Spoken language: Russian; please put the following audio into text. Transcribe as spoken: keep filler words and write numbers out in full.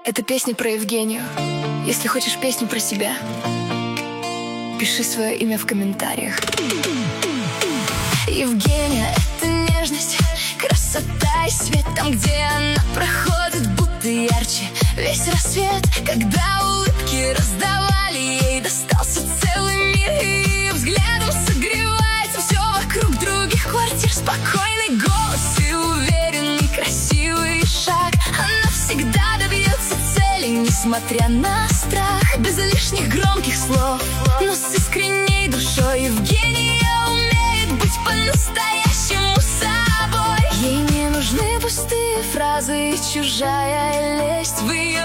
Это песня про Евгению. Если хочешь песню про себя, пиши свое имя в комментариях. Евгения — это нежность, красота и свет. Там, где она проходит, будто ярче весь рассвет. Когда улыбки раздавали ей, достался целый мир. И ее взглядом согревается все вокруг других квартир. Спокойный голос и уверенный красивый шаг. Она всегда добьется цели, несмотря на страх. Без лишних громких слов, но с искренней душой. Евгения умеет быть по-настоящему собой. Ей не нужны пустые фразы и чужая лесть. В ее